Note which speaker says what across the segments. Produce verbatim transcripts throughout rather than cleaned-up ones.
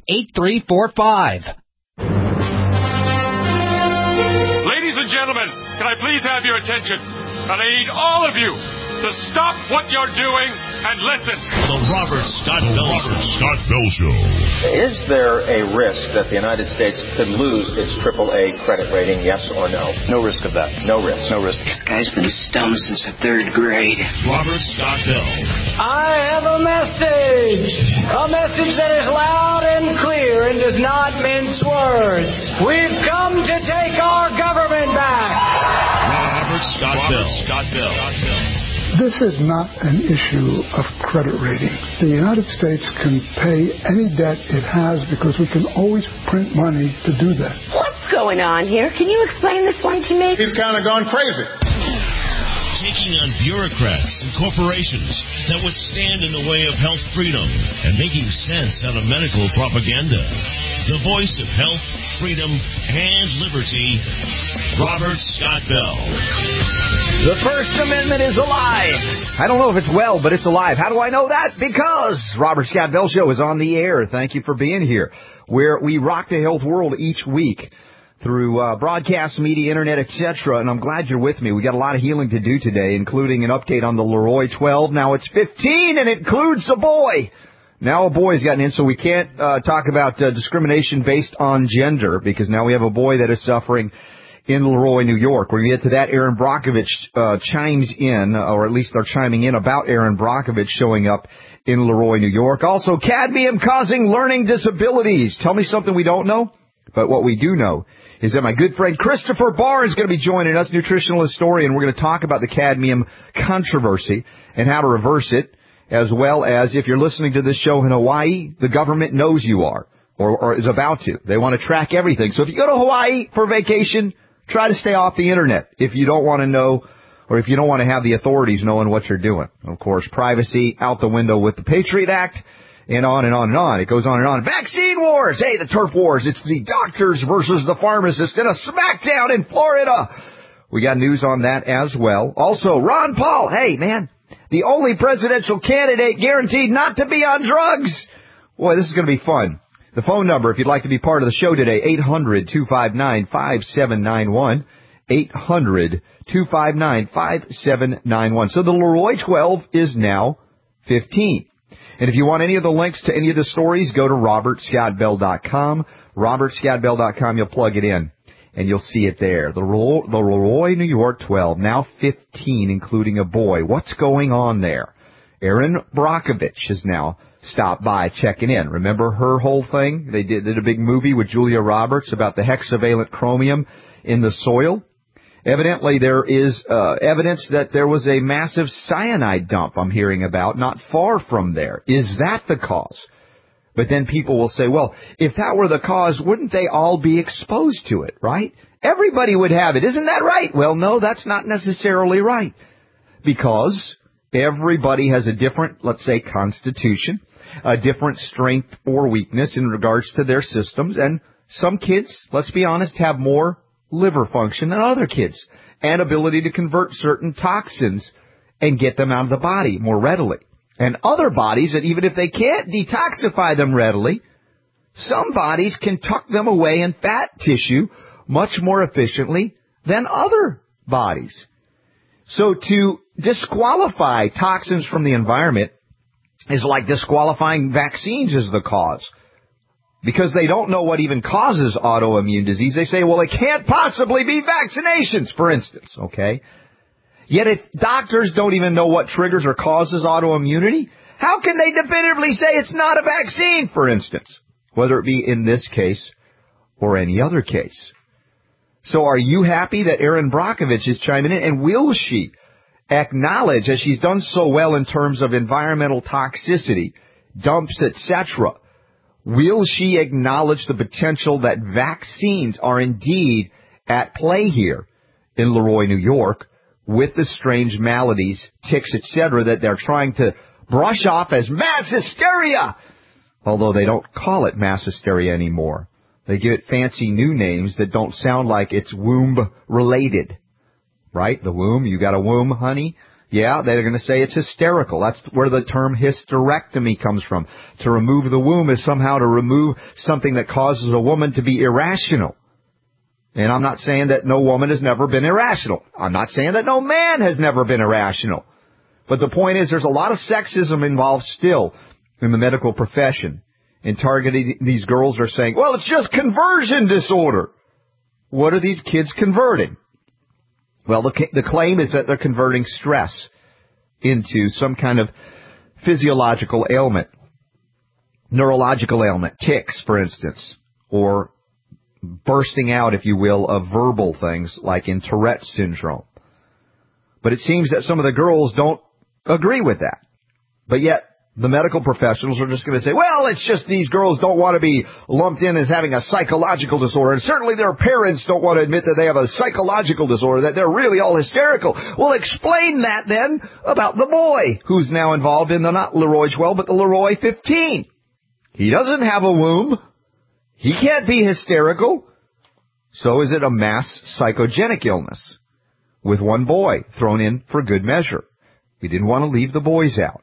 Speaker 1: eight three four five.
Speaker 2: Ladies and gentlemen, can I please have your attention? And I need all of you to stop what you're doing and listen.
Speaker 3: The Robert Scott Bell Robert Scott Bell Show.
Speaker 4: Is there a risk that the United States could lose its triple A credit rating, yes or no?
Speaker 5: No risk of that.
Speaker 4: No risk.
Speaker 5: No risk.
Speaker 6: This guy's been stoned since the third grade.
Speaker 3: Robert Scott Bell.
Speaker 7: I have a message. A message that is loud and clear and does not mince words. We've come to take our government back.
Speaker 3: Robert Scott Bell. Robert Scott Bell.
Speaker 8: This is not an issue of credit rating. The United States can pay any debt it has because we can always print money to do that.
Speaker 9: What's going on here? Can you explain this one to me?
Speaker 10: He's kind of gone crazy.
Speaker 3: Taking on bureaucrats and corporations that would stand in the way of health freedom and making sense out of medical propaganda. The voice of health, freedom, and liberty, Robert Scott Bell.
Speaker 11: The First Amendment is alive. I don't know if it's well, but it's alive. How do I know that? Because Robert Scott Bell Show is on the air. Thank you for being here, where we rock the health world each week through uh, broadcast, media, internet, et cetera. And I'm glad you're with me. We got a lot of healing to do today, including an update on the Leroy twelve. Now it's fifteen, and it includes a boy. Now a boy's gotten in, so we can't uh, talk about uh, discrimination based on gender, because now we have a boy that is suffering in Leroy, New York. We're going to get to that. Aaron Brockovich uh, chimes in, or at least they're chiming in about Aaron Brockovich showing up in Leroy, New York. Also, cadmium causing learning disabilities. Tell me something we don't know, but what we do know is that my good friend Christopher Barr is going to be joining us, nutritional historian. We're going to talk about the cadmium controversy and how to reverse it, as well as if you're listening to this show in Hawaii, the government knows you are, or, or is about to. They want to track everything. So if you go to Hawaii for vacation, try to stay off the internet if you don't want to know, or if you don't want to have the authorities knowing what you're doing. Of course, privacy out the window with the Patriot Act, and on and on and on. It goes on and on. Vaccine wars. Hey, the turf wars. It's the doctors versus the pharmacists in a smackdown in Florida. We got news on that as well. Also, Ron Paul. Hey, man, the only presidential candidate guaranteed not to be on drugs. Boy, this is going to be fun. The phone number, if you'd like to be part of the show today, eight hundred, two five nine, five seven nine one, eight hundred, two five nine, five seven nine one. So the Leroy twelve is now fifteen. And if you want any of the links to any of the stories, go to robert scott bell dot com. robert scott bell dot com, you'll plug it in, and you'll see it there. The Leroy, the Leroy, New York twelve, now fifteen, including a boy. What's going on there? Aaron Brockovich has now stopped by checking in. Remember her whole thing? They did, did a big movie with Julia Roberts about the hexavalent chromium in the soil. Evidently, there is uh, evidence that there was a massive cyanide dump I'm hearing about not far from there. Is that the cause? But then people will say, well, if that were the cause, wouldn't they all be exposed to it, right? Everybody would have it. Isn't that right? Well, no, that's not necessarily right. Because everybody has a different, let's say, constitution, a different strength or weakness in regards to their systems. And some kids, let's be honest, have more liver function than other kids, and ability to convert certain toxins and get them out of the body more readily. And other bodies that even if they can't detoxify them readily, some bodies can tuck them away in fat tissue much more efficiently than other bodies. So to disqualify toxins from the environment is like disqualifying vaccines as the cause. Because they don't know what even causes autoimmune disease. They say, well, it can't possibly be vaccinations, for instance, okay? Yet if doctors don't even know what triggers or causes autoimmunity, how can they definitively say it's not a vaccine, for instance? Whether it be in this case or any other case. So are you happy that Aaron Brockovich is chiming in? And will she acknowledge, as she's done so well in terms of environmental toxicity, dumps, et cetera, will she acknowledge the potential that vaccines are indeed at play here in Leroy, New York, with the strange maladies, ticks, et cetera, that they're trying to brush off as mass hysteria? Although they don't call it mass hysteria anymore. They give it fancy new names that don't sound like it's womb-related. Right? The womb, you got a womb, honey? Yeah, they're going to say it's hysterical. That's where the term hysterectomy comes from. To remove the womb is somehow to remove something that causes a woman to be irrational. And I'm not saying that no woman has never been irrational. I'm not saying that no man has never been irrational. But the point is there's a lot of sexism involved still in the medical profession. And targeting these girls are saying, well, it's just conversion disorder. What are these kids converting? Well, the, the claim is that they're converting stress into some kind of physiological ailment, neurological ailment, tics, for instance, or bursting out, if you will, of verbal things like in Tourette's syndrome. But it seems that some of the girls don't agree with that. But yet, the medical professionals are just going to say, well, it's just these girls don't want to be lumped in as having a psychological disorder. And certainly their parents don't want to admit that they have a psychological disorder, that they're really all hysterical. Well, explain that then about the boy who's now involved in the, not Leroy twelve, but the Leroy fifteen. He doesn't have a womb. He can't be hysterical. So is it a mass psychogenic illness with one boy thrown in for good measure? We didn't want to leave the boys out.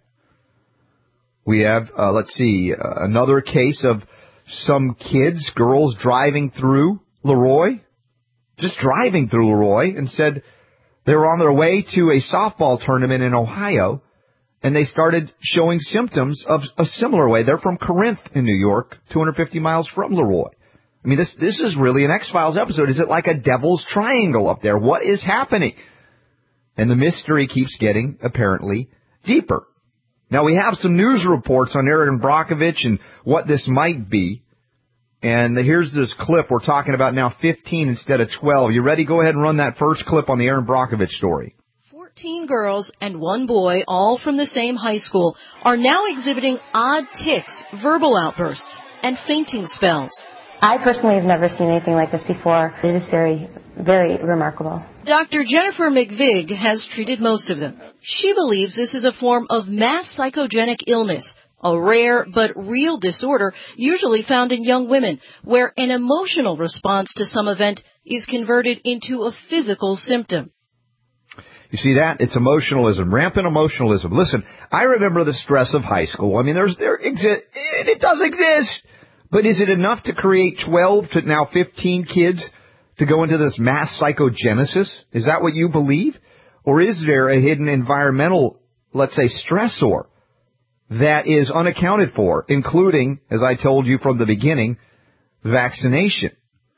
Speaker 11: We have, uh, let's see, uh, another case of some kids, girls driving through Leroy, just driving through Leroy, and said they were on their way to a softball tournament in Ohio, and they started showing symptoms of a similar way. They're from Corinth in New York, two hundred fifty miles from Leroy. I mean, this this is really an X-Files episode. Is it like a devil's triangle up there? What is happening? And the mystery keeps getting, apparently, deeper. Now, we have some news reports on Erin Brockovich and what this might be. And here's this clip. We're talking about now fifteen instead of twelve. You ready? Go ahead and run that first clip on the Erin Brockovich story.
Speaker 1: fourteen girls and one boy, all from the same high school, are now exhibiting odd tics, verbal outbursts, and fainting spells.
Speaker 9: I personally have never seen anything like this before. It is very, very remarkable.
Speaker 1: Doctor Jennifer McVig has treated most of them. She believes this is a form of mass psychogenic illness, a rare but real disorder usually found in young women, where an emotional response to some event is converted into a physical symptom.
Speaker 11: You see that? It's emotionalism, rampant emotionalism. Listen, I remember the stress of high school. I mean, there's there exi- it does exist. But is it enough to create twelve to now fifteen kids to go into this mass psychogenesis? Is that what you believe? Or is there a hidden environmental, let's say, stressor that is unaccounted for, including, as I told you from the beginning, vaccination?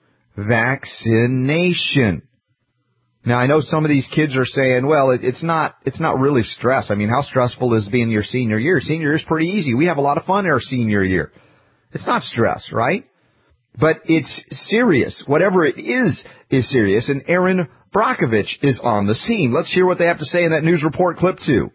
Speaker 11: Vaccination. Now, I know some of these kids are saying, well, it, it's not it's not really stress. I mean, how stressful is being your senior year? Senior year is pretty easy. We have a lot of fun in our senior year. It's not stress, right? But it's serious. Whatever it is, is serious. And Erin Brockovich is on the scene. Let's hear what they have to say in that news report clip, too.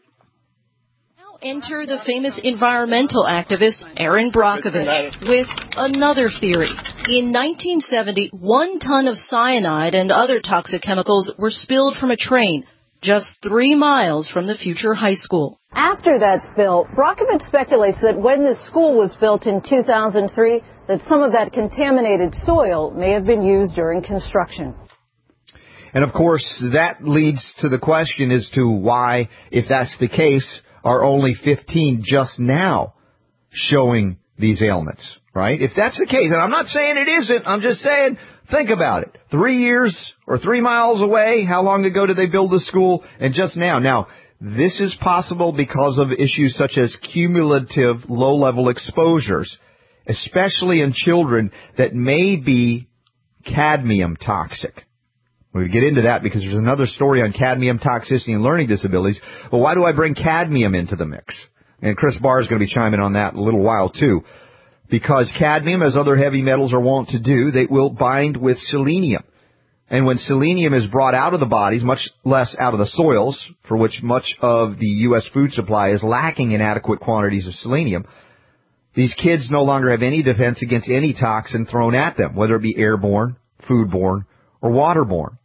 Speaker 1: Now enter the famous environmental activist Erin Brockovich with another theory. In nineteen seventy, one ton of cyanide and other toxic chemicals were spilled from a train just three miles from the future high school.
Speaker 5: After that spill, Brockovich speculates that when this school was built in two thousand three, that some of that contaminated soil may have been used during construction.
Speaker 11: And, of course, that leads to the question as to why, if that's the case, are only fifteen just now showing these ailments, right? If that's the case, and I'm not saying it isn't, I'm just saying, think about it. Three years or three miles away, how long ago did they build the school? And just now. Now, this is possible because of issues such as cumulative low-level exposures, especially in children that may be cadmium toxic. We'll get into that because there's another story on cadmium toxicity and learning disabilities. But why do I bring cadmium into the mix? And Chris Barr is going to be chiming on that in a little while, too. Because cadmium, as other heavy metals are wont to do, they will bind with selenium. And when selenium is brought out of the bodies, much less out of the soils, for which much of the U S food supply is lacking in adequate quantities of selenium, these kids no longer have any defense against any toxin thrown at them, whether it be airborne, foodborne, or waterborne.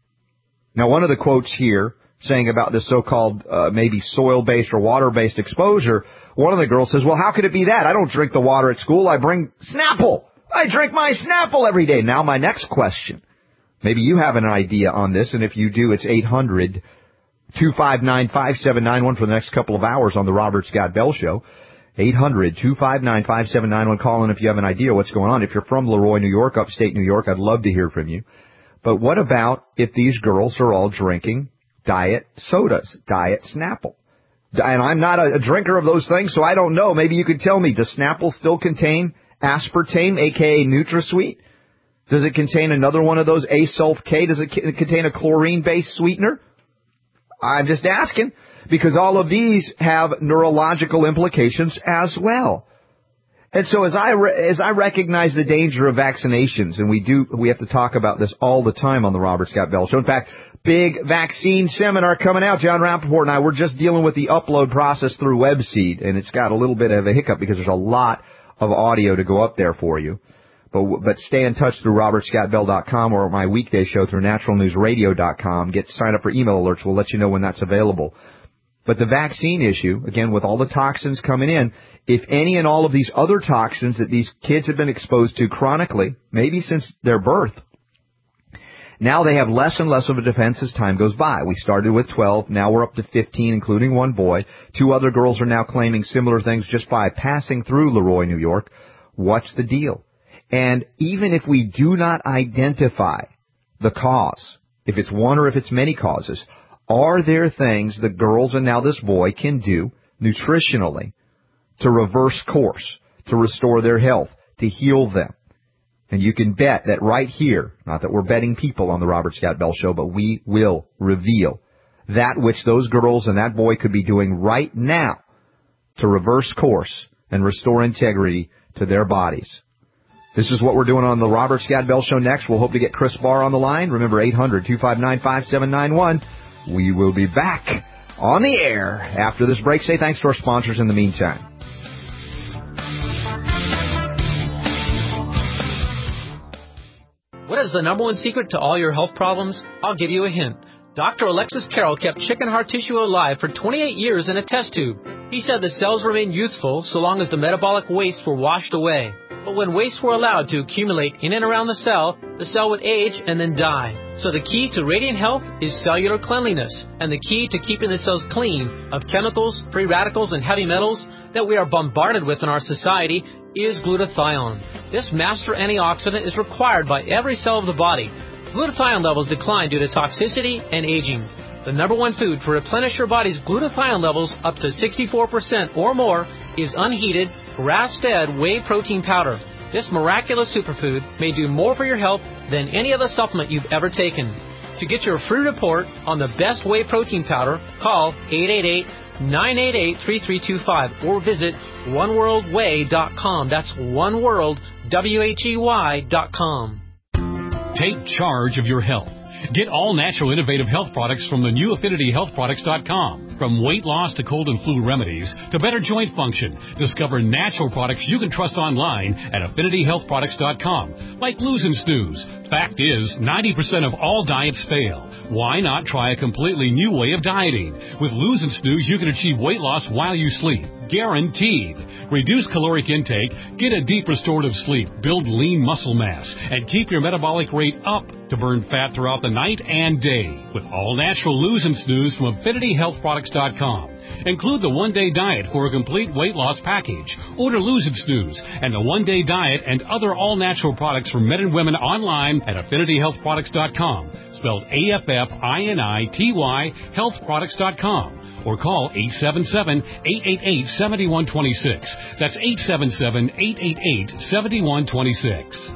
Speaker 11: Now, one of the quotes here saying about this so-called uh, maybe soil-based or water-based exposure, one of the girls says, well, how could it be that? I don't drink the water at school. I bring Snapple. I drink my Snapple every day. Now, my next question. Maybe you have an idea on this, and if you do, it's eight hundred, two five nine, five seven nine one for the next couple of hours on the Robert Scott Bell Show. eight hundred, two five nine, five seven nine one. Call in if you have an idea what's going on. If you're from Leroy, New York, upstate New York, I'd love to hear from you. But what about if these girls are all drinking diet sodas, diet Snapple? And I'm not a, a drinker of those things, so I don't know. Maybe you could tell me, does Snapple still contain aspartame, a k a. NutraSweet? Does it contain another one of those A-Sulf K? Does it c- contain a chlorine-based sweetener? I'm just asking, because all of these have neurological implications as well. And so as I re- as I recognize the danger of vaccinations, and we do we have to talk about this all the time on the Robert Scott Bell Show. In fact, big vaccine seminar coming out. John Rappaport and I, we're just dealing with the upload process through Webseed, and it's got a little bit of a hiccup because there's a lot of audio to go up there for you. But but stay in touch through robert scott bell dot com or my weekday show through natural news radio dot com. Get sign up for email alerts. We'll let you know when that's available. But the vaccine issue, again, with all the toxins coming in, if any and all of these other toxins that these kids have been exposed to chronically, maybe since their birth, now they have less and less of a defense as time goes by. We started with twelve. Now we're up to fifteen, including one boy. Two other girls are now claiming similar things just by passing through Leroy, New York. What's the deal? And even if we do not identify the cause, if it's one or if it's many causes, are there things the girls and now this boy can do nutritionally to reverse course, to restore their health, to heal them? And you can bet that right here, not that we're betting people on the Robert Scott Bell Show, but we will reveal that which those girls and that boy could be doing right now to reverse course and restore integrity to their bodies. This is what we're doing on the Robert Scott Bell Show next. We'll hope to get Chris Barr on the line. Remember, eight hundred, two five nine, five seven nine one. We will be back on the air after this break. Say thanks to our sponsors in the meantime.
Speaker 10: What is the number one secret to all your health problems? I'll give you a hint. Doctor Alexis Carroll kept chicken heart tissue alive for twenty-eight years in a test tube. He said the cells remained youthful so long as the metabolic wastes were washed away. But when wastes were allowed to accumulate in and around the cell, the cell would age and then die. So the key to radiant health is cellular cleanliness, and the key to keeping the cells clean of chemicals, free radicals, and heavy metals that we are bombarded with in our society is glutathione. This master antioxidant is required by every cell of the body. Glutathione levels decline due to toxicity and aging. The number one food to replenish your body's glutathione levels up to sixty-four percent or more is unheated, grass-fed whey protein powder. This miraculous superfood may do more for your health than any other supplement you've ever taken. To get your free report on the best whey protein powder, call eight eight eight, nine eight eight, three three two five or visit one world whey dot com. That's oneworld, W H E Y dot com.
Speaker 12: Take charge of your health. Get all natural innovative health products from the new affinity health products dot com. From weight loss to cold and flu remedies to better joint function, discover natural products you can trust online at affinity health products dot com. Like Lose and Snooze. Fact is, ninety percent of all diets fail. Why not try a completely new way of dieting? With Lose and Snooze, you can achieve weight loss while you sleep. Guaranteed. Reduce caloric intake, get a deep restorative sleep, build lean muscle mass, and keep your metabolic rate up to burn fat throughout the night and day. With all natural Lose and Snooze from affinity health products dot com. Include the one-day diet for a complete weight loss package. Order Lose and Snooze and the one-day diet and other all-natural products for men and women online at affinity health products dot com. Spelled A F F I N I T Y health products dot com. Or call eight seven seven, eight eight eight, seven one two six. That's eight seven seven, eight eight eight, seven one two six.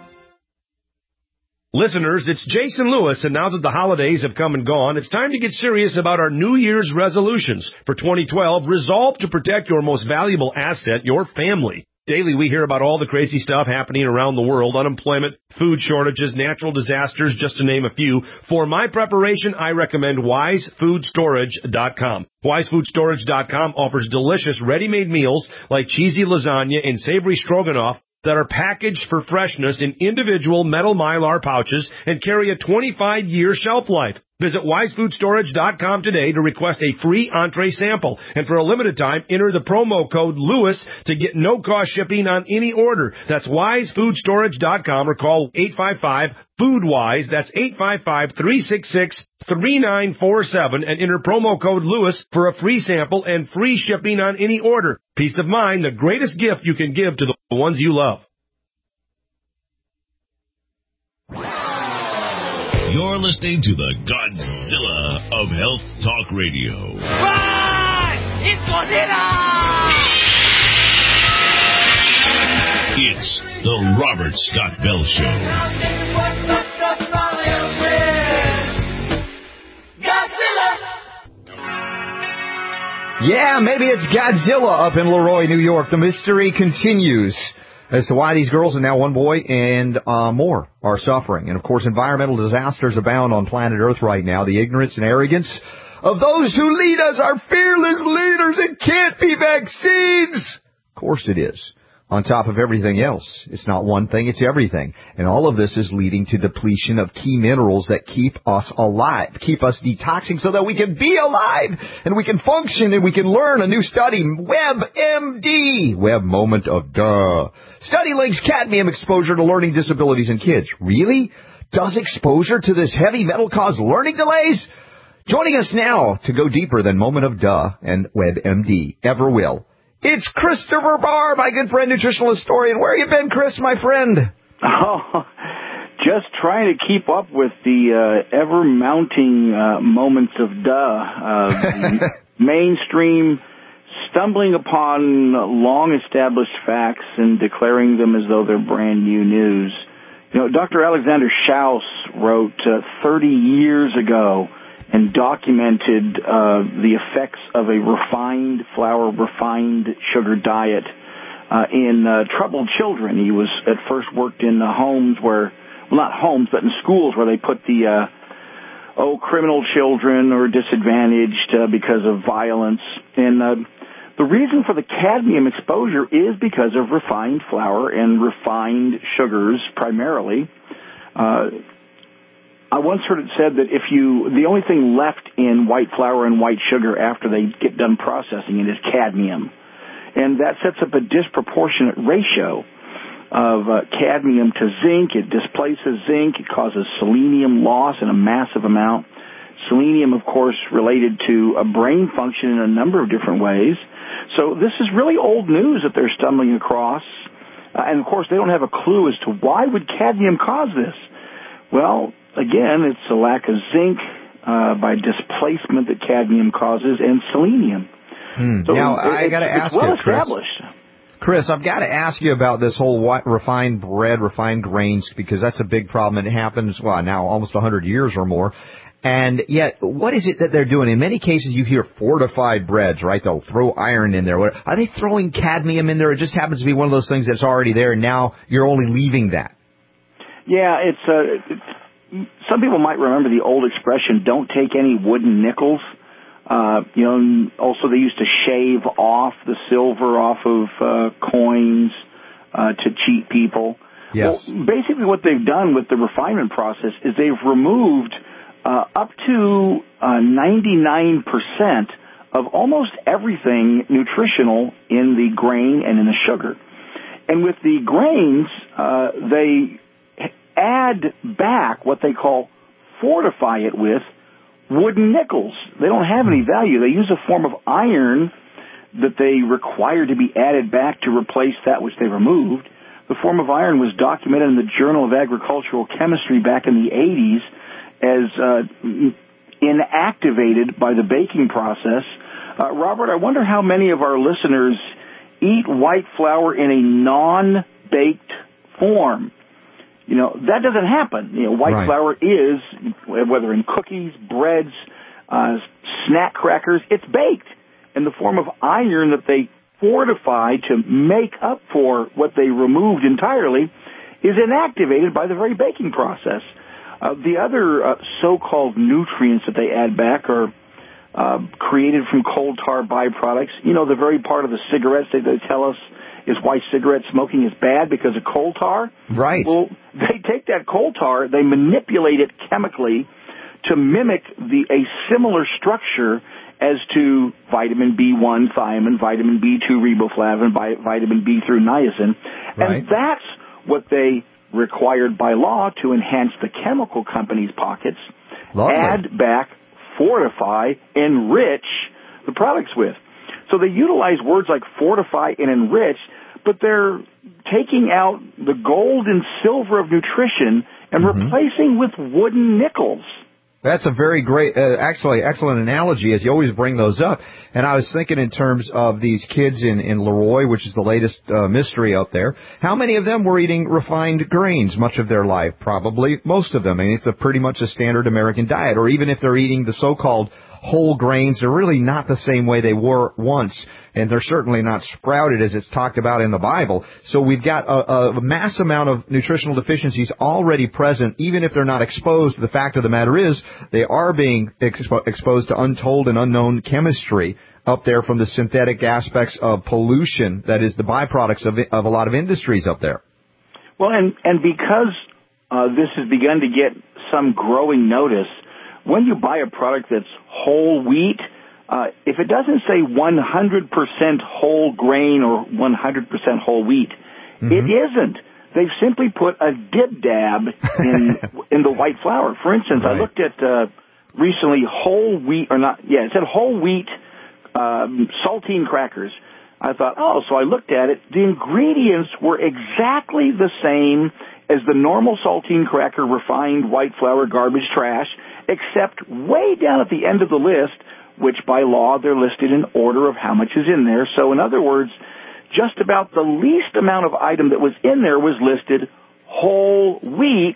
Speaker 13: Listeners, it's Jason Lewis, and now that the holidays have come and gone, it's time to get serious about our New Year's resolutions. For twenty twelve, resolve to protect your most valuable asset, your family. Daily, we hear about all the crazy stuff happening around the world, unemployment, food shortages, natural disasters, just to name a few. For my preparation, I recommend wise food storage dot com. wise food storage dot com offers delicious ready-made meals like cheesy lasagna and savory stroganoff that are packaged for freshness in individual metal mylar pouches and carry a twenty-five year shelf life. Visit wise food storage dot com today to request a free entree sample. And for a limited time, enter the promo code Lewis to get no-cost shipping on any order. That's wise food storage dot com or call eight five five, food wise. That's eight five five, three six six, three nine four seven and enter promo code Lewis for a free sample and free shipping on any order. Peace of mind, the greatest gift you can give to the ones you love.
Speaker 3: You're listening to the Godzilla of Health Talk Radio.
Speaker 7: Right! It's Godzilla!
Speaker 3: It's the Robert Scott Bell Show.
Speaker 11: Yeah, maybe it's Godzilla up in Leroy, New York. The mystery continues as to why these girls, and now one boy and uh, more, are suffering. And, of course, environmental disasters abound on planet Earth right now. The ignorance and arrogance of those who lead us are fearless leaders. It can't be vaccines. Of course it is. On top of everything else, it's not one thing, it's everything. And all of this is leading to depletion of key minerals that keep us alive, keep us detoxing so that we can be alive and we can function and we can learn. A new study, WebMD, Web Moment of Duh. Study links cadmium exposure to learning disabilities in kids. Really? Does exposure to this heavy metal cause learning delays? Joining us now to go deeper than Moment of Duh and WebMD ever will. It's Christopher Barr, my good friend, nutritional historian. Where you been, Chris, my friend?
Speaker 14: Oh, just trying to keep up with the uh, ever-mounting uh, moments of duh. Uh, mainstream stumbling upon long-established facts and declaring them as though they're brand-new news. You know, Doctor Alexander Schaus wrote uh, thirty years ago and documented uh, the effects of a refined flour, refined sugar diet uh, in uh, troubled children. He was at first worked in uh, homes where, well, not homes, but in schools where they put the, uh, oh, criminal children or disadvantaged uh, because of violence. And uh, the reason for the cadmium exposure is because of refined flour and refined sugars primarily. Uh, I once heard it said that if you, the only thing left in white flour and white sugar after they get done processing it is cadmium. And that sets up a disproportionate ratio of uh, cadmium to zinc. It displaces zinc. It causes selenium loss in a massive amount. Selenium, of course, related to a brain function in a number of different ways. So this is really old news that they're stumbling across. Uh, and, of course, they don't have a clue as to why would cadmium cause this. Well, again, it's a lack of zinc uh, by displacement that cadmium causes, and selenium.
Speaker 11: Hmm.
Speaker 14: So
Speaker 11: now,
Speaker 14: it,
Speaker 11: I got to ask
Speaker 14: well
Speaker 11: you, Chris.
Speaker 14: established.
Speaker 11: Chris, I've got to ask you about this whole white, refined bread, refined grains, because that's a big problem, and it happens, well, now almost one hundred years or more. And yet, what is it that they're doing? In many cases, you hear fortified breads, right? They'll throw iron in there. Are they throwing cadmium in there? It just happens to be one of those things that's already there, and now you're only leaving that.
Speaker 14: Yeah, it's, uh, it's some people might remember the old expression, don't take any wooden nickels. Uh, you know, also they used to shave off the silver off of uh, coins uh, to cheat people.
Speaker 11: Yes.
Speaker 14: Well, basically what they've done with the refinement process is they've removed uh, up to uh, ninety-nine percent of almost everything nutritional in the grain and in the sugar. And with the grains, uh, they add back what they call fortify it with wooden nickels. They don't have any value. They use a form of iron that they require to be added back to replace that which they removed. The form of iron was documented in the Journal of Agricultural Chemistry back in the eighties as uh, inactivated by the baking process. Uh, Robert, I wonder how many of our listeners eat white flour in a non-baked form. You know, that doesn't happen. You know, white
Speaker 11: right.
Speaker 14: flour is, whether in cookies, breads, uh, snack crackers, it's baked in the form of iron that they fortify to make up for what they removed entirely is inactivated by the very baking process. Uh, the other uh, so-called nutrients that they add back are uh, created from coal tar byproducts. You know, the very part of the cigarettes that they tell us is why cigarette smoking is bad because of coal tar.
Speaker 11: Right.
Speaker 14: Well, they take that coal tar, they manipulate it chemically to mimic the a similar structure as to vitamin B one thiamine, vitamin B two riboflavin, vitamin B three niacin.
Speaker 11: Right.
Speaker 14: And that's what they required by law to enhance the chemical companies' pockets,
Speaker 11: Lovely.
Speaker 14: add back, fortify, enrich the products with. So they utilize words like fortify and enrich, but they're taking out the gold and silver of nutrition and mm-hmm. replacing with wooden nickels.
Speaker 11: That's a very great, uh, actually, excellent analogy, as you always bring those up. And I was thinking in terms of these kids in, in Leroy, which is the latest uh, mystery out there. How many of them were eating refined grains much of their life? Probably most of them. I mean, it's a pretty much a standard American diet. Or even if they're eating the so-called whole grains, they're really not the same way they were once. And they're certainly not sprouted as it's talked about in the Bible. So we've got a, a mass amount of nutritional deficiencies already present, even if they're not exposed. The fact of the matter is they are being expo- exposed to untold and unknown chemistry up there from the synthetic aspects of pollution that is the byproducts of, of a lot of industries up there.
Speaker 14: Well, and, and because uh, this has begun to get some growing notice, when you buy a product that's whole wheat, Uh, if it doesn't say one hundred percent whole grain or one hundred percent whole wheat, mm-hmm. it isn't. They've simply put a dib-dab in in the white flour. For instance, right. I looked at uh, recently whole wheat, or not, yeah, it said whole wheat um, saltine crackers. I thought, oh, so I looked at it. The ingredients were exactly the same as the normal saltine cracker, refined white flour, garbage trash, except way down at the end of the list, which by law they're listed in order of how much is in there. So in other words, just about the least amount of item that was in there was listed whole wheat.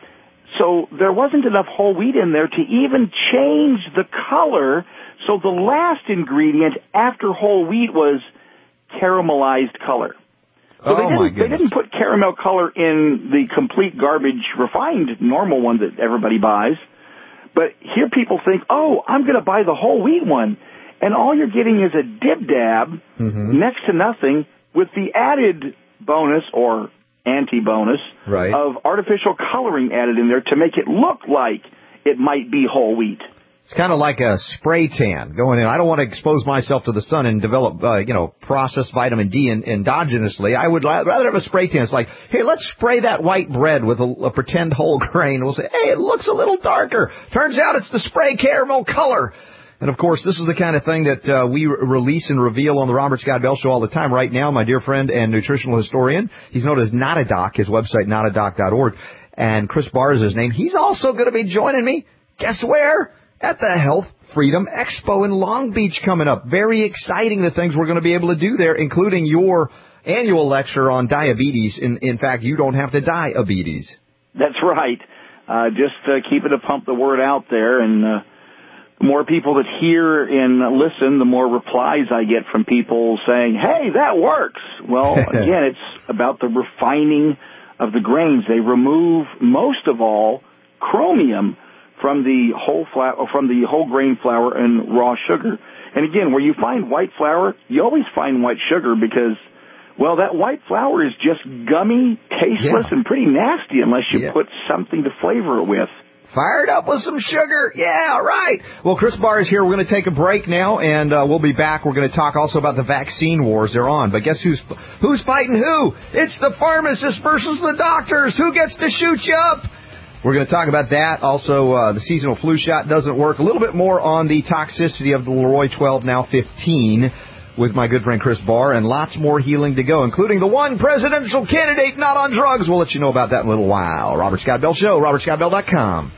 Speaker 14: So there wasn't enough whole wheat in there to even change the color. So the last ingredient after whole wheat was caramelized color. So
Speaker 11: oh
Speaker 14: they didn't,
Speaker 11: my goodness.
Speaker 14: They didn't put caramel color in the complete garbage refined normal one that everybody buys. But here people think, oh, I'm going to buy the whole wheat one. And all you're getting is a dib-dab, mm-hmm. next to nothing, with the added bonus or anti-bonus
Speaker 11: right.
Speaker 14: of artificial coloring added in there to make it look like it might be whole wheat.
Speaker 11: It's kind of like a spray tan going in. I don't want to expose myself to the sun and develop, uh, you know, processed vitamin D in, endogenously. I would rather have a spray tan. It's like, hey, let's spray that white bread with a, a pretend whole grain. We'll say, hey, it looks a little darker. Turns out it's the spray caramel color. And, of course, this is the kind of thing that uh, we re- release and reveal on the Robert Scott Bell Show all the time. Right now, my dear friend and nutritional historian, he's known as Not a Doc, his website, not a doc dot org, and Chris Barr is his name. He's also going to be joining me. Guess where? At the Health Freedom Expo in Long Beach coming up. Very exciting, the things we're going to be able to do there, including your annual lecture on diabetes. In, in fact, you don't have to diabetes.
Speaker 14: That's right. Uh, just uh, keeping to pump the word out there, and uh, the more people that hear and listen, the more replies I get from people saying, hey, that works. Well, again, it's about the refining of the grains. They remove, most of all, chromium from the whole flour, from the whole grain flour and raw sugar. And again, where you find white flour, you always find white sugar because, well, that white flour is just gummy, tasteless, yeah. and pretty nasty unless you yeah. put something to flavor it with.
Speaker 11: Fired up with some sugar. Yeah, right. Well, Chris Barr is here. We're going to take a break now, and uh, we'll be back. We're going to talk also about the vaccine wars they're on. But guess who's who's fighting who? It's the pharmacists versus the doctors. Who gets to shoot you up? We're going to talk about that. Also, uh, the seasonal flu shot doesn't work. A little bit more on the toxicity of the Leroy twelve, now fifteen, with my good friend Chris Barr, and lots more healing to go, including the one presidential candidate not on drugs. We'll let you know about that in a little while. Robert Scott Bell Show, robert scott bell dot com.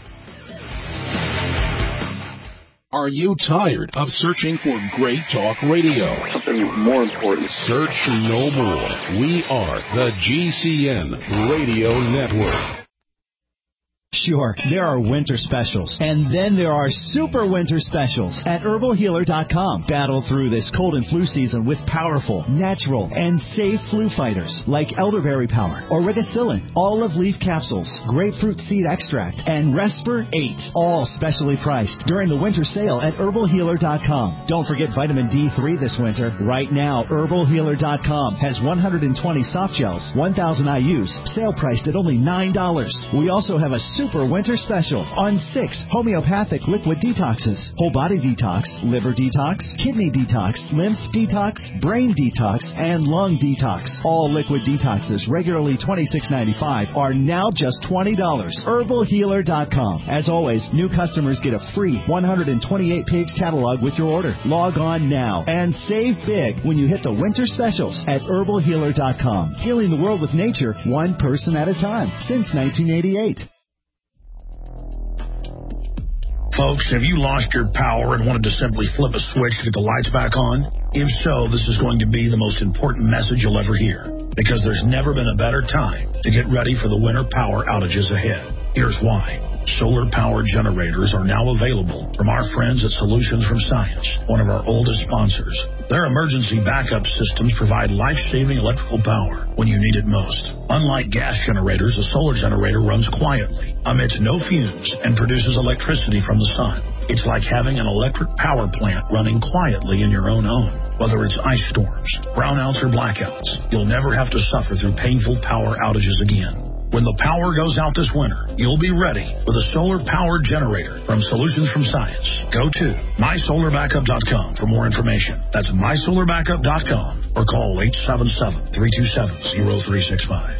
Speaker 15: Are you tired of searching for great talk radio?
Speaker 16: Something more important.
Speaker 15: Search no more. We are the G C N Radio Network.
Speaker 17: Sure, there are winter specials, and then there are super winter specials at herbal healer dot com. Battle through this cold and flu season with powerful, natural, and safe flu fighters like elderberry power, origicillin, olive leaf capsules, grapefruit seed extract, and Resper eight, all specially priced during the winter sale at herbal healer dot com. Don't forget vitamin D three this winter. Right now, herbal healer dot com has one hundred twenty soft gels, one thousand I U's, sale priced at only nine dollars. We also have a Super Winter Special on six homeopathic liquid detoxes. Whole body detox, liver detox, kidney detox, lymph detox, brain detox, and lung detox. All liquid detoxes, regularly twenty-six ninety-five, are now just twenty dollars. herbal healer dot com. As always, new customers get a free one hundred twenty-eight page catalog with your order. Log on now and save big when you hit the winter specials at herbal healer dot com. Healing the world with nature, one person at a time, since nineteen eighty-eight.
Speaker 18: Folks, have you lost your power and wanted to simply flip a switch to get the lights back on? If so, this is going to be the most important message you'll ever hear, because there's never been a better time to get ready for the winter power outages ahead. Here's why. Solar power generators are now available from our friends at Solutions from Science, one of our oldest sponsors. Their emergency backup systems provide life-saving electrical power when you need it most. Unlike gas generators, a solar generator runs quietly, emits no fumes, and produces electricity from the sun. It's like having an electric power plant running quietly in your own home. Whether it's ice storms, brownouts, or blackouts, you'll never have to suffer through painful power outages again. When the power goes out this winter, you'll be ready with a solar-powered generator from Solutions from Science. Go to my solar backup dot com for more information. That's my solar backup dot com or call eight seven seven, three two seven, zero three six five.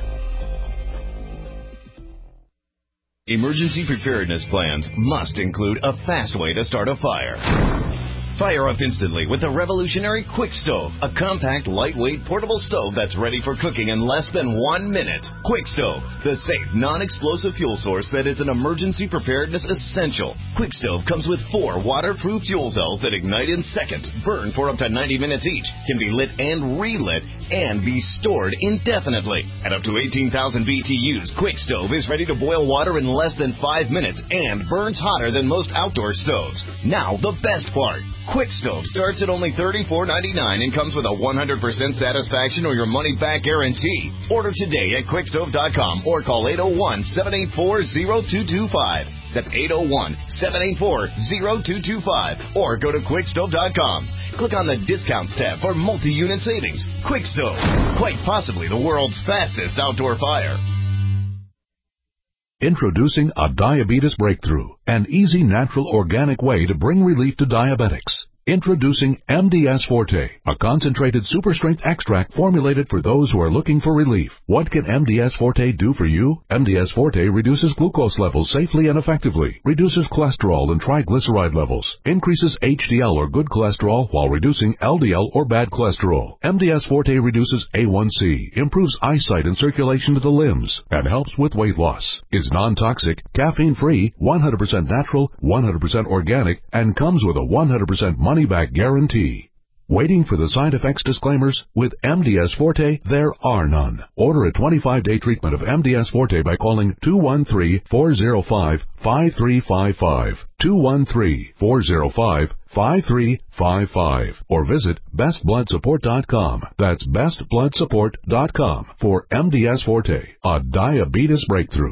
Speaker 19: Emergency preparedness plans must include a fast way to start a fire. Fire up instantly with the revolutionary Quick Stove, a compact, lightweight, portable stove that's ready for cooking in less than one minute. Quick Stove, the safe, non-explosive fuel source that is an emergency preparedness essential. Quick Stove comes with four waterproof fuel cells that ignite in seconds, burn for up to ninety minutes each, can be lit and relit, and be stored indefinitely. At up to eighteen thousand B T Us, Quick Stove is ready to boil water in less than five minutes and burns hotter than most outdoor stoves. Now, the best part. Quick Stove starts at only thirty-four ninety-nine and comes with a one hundred percent satisfaction or your money-back guarantee. Order today at quick stove dot com or call eight oh one, seven eight four, zero two two five. That's eight oh one, seven eight four, zero two two five. Or go to quick stove dot com. Click on the Discounts tab for multi-unit savings. Quick Stove, quite possibly the world's fastest outdoor fire.
Speaker 20: Introducing a diabetes breakthrough, an easy, natural, organic way to bring relief to diabetics. Introducing M D S Forte, a concentrated super strength extract formulated for those who are looking for relief. What can M D S Forte do for you? M D S Forte reduces glucose levels safely and effectively, reduces cholesterol and triglyceride levels, increases H D L or good cholesterol while reducing L D L or bad cholesterol. M D S Forte reduces A one C, improves eyesight and circulation to the limbs, and helps with weight loss. Is non-toxic, caffeine-free, one hundred percent natural, one hundred percent organic, and comes with a one hundred percent money-back guarantee. Waiting for the side effects disclaimers? With M D S Forte, there are none. Order a twenty-five day treatment of M D S Forte by calling two one three, four oh five, five three five five, two one three, four oh five, five three five five, or visit best blood support dot com. That's best blood support dot com for M D S Forte, a diabetes breakthrough.